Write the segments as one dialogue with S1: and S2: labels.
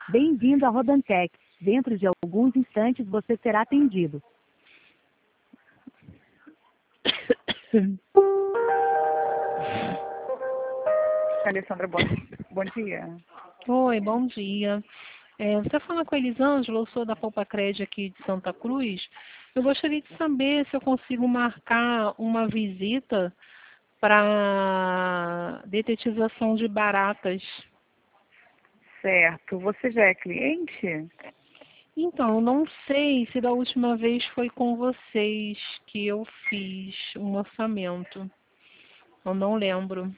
S1: Bem-vindo à Rodantec. Dentro de alguns instantes você será atendido.
S2: Alessandra, bom dia.
S3: Oi, bom dia. Você está falando com a Elisângela, eu sou da Polpacred aqui de Santa Cruz. Eu gostaria de saber se eu consigo marcar uma visita para detetização de baratas.
S2: Certo. Você já é cliente?
S3: Então, eu não sei se da última vez foi com vocês que eu fiz um orçamento. Eu não lembro.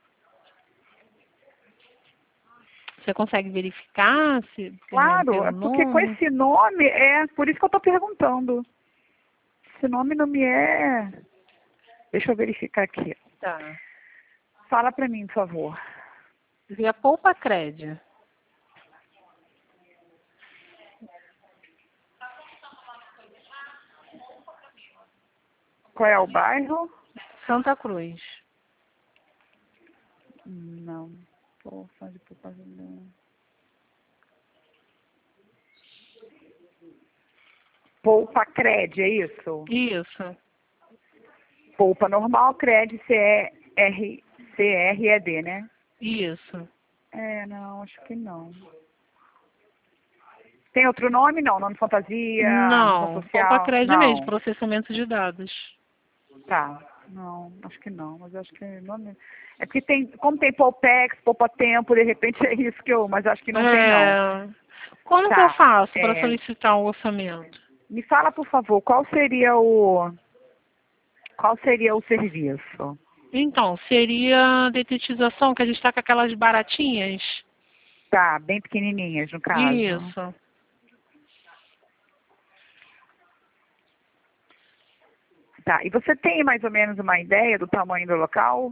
S3: Você consegue verificar se
S2: Claro,
S3: pelo
S2: é porque com
S3: nome?
S2: esse nome por isso que eu estou perguntando. Esse nome não me é. Deixa eu verificar aqui.
S3: Tá.
S2: Fala para mim, por favor.
S3: Via Polpacred.
S2: Qual é o bairro?
S3: Santa Cruz.
S2: Não. Poxa, de propaganda. Poupa Cred, é isso?
S3: Isso.
S2: Poupa normal, Cred, CRED, né?
S3: Isso.
S2: Não, acho que não. Tem outro nome? Não. Nome fantasia, razão
S3: Não,
S2: social?
S3: Polpacred mesmo,
S2: Não.
S3: processamento de dados.
S2: Tá. Não, acho que não. Mas acho que nome. É porque tem, como tem Poupex, Poupa Tempo, de repente é isso que eu. Mas acho que não tem não.
S3: Como que eu
S2: Tá.
S3: faço para solicitar o orçamento?
S2: Me fala, por favor, qual seria o serviço?
S3: Então, seria detetização, que a gente está com aquelas baratinhas.
S2: Tá, bem pequenininhas no caso.
S3: Isso.
S2: Tá. E você tem mais ou menos uma ideia do tamanho do local?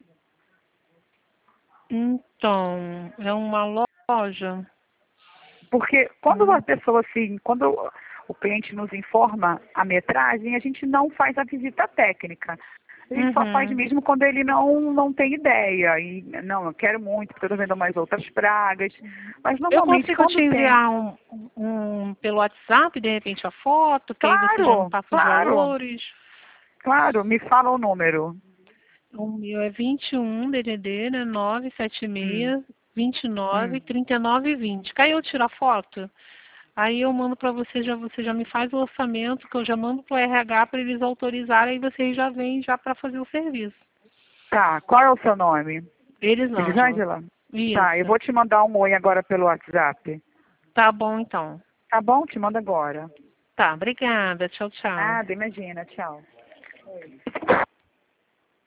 S3: Então, é uma loja.
S2: Porque quando a pessoa assim, quando o cliente nos informa a metragem, a gente não faz a visita técnica. A gente só faz mesmo quando ele não tem ideia. E não, eu quero muito, porque eu estou vendo mais outras pragas. Mas
S3: Eu
S2: normalmente
S3: consigo
S2: quando
S3: te
S2: tem.
S3: enviar pelo WhatsApp, de repente, a foto, que aí você já me
S2: Claro,
S3: passa os
S2: claro,
S3: valores.
S2: claro, me fala o número.
S3: O meu é 21 DDD, né?
S2: Hum,
S3: 976 29
S2: hum.
S3: 39 20. Caiu eu tiro a foto? Aí eu mando para você já me faz o orçamento, que eu já mando para o RH para eles autorizarem, e vocês já vêm já para fazer o serviço.
S2: Tá, qual é o seu nome?
S3: Elisângela.
S2: Elisângela? Tá, eu
S3: Isso.
S2: vou te mandar um oi agora pelo WhatsApp.
S3: Tá bom, então.
S2: Tá bom? Te mando agora.
S3: Tá, obrigada. Tchau, tchau.
S2: Nada, imagina. Tchau.